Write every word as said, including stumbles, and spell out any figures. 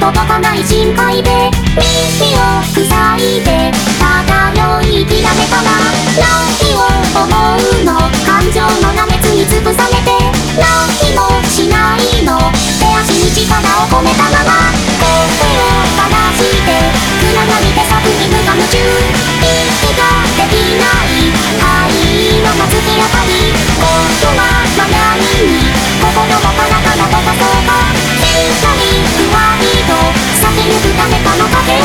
届かない深海で耳を塞いで漂いきらめたら何を思うの、感情の波熱に潰されて何もしないの、手足に力を込めたまま声を垂らして暗闇でサブに無我夢中、息ができない灰色の月明かり、今度は何に心も体も溶かそうか、しっかりふわりと避け抜くためかの影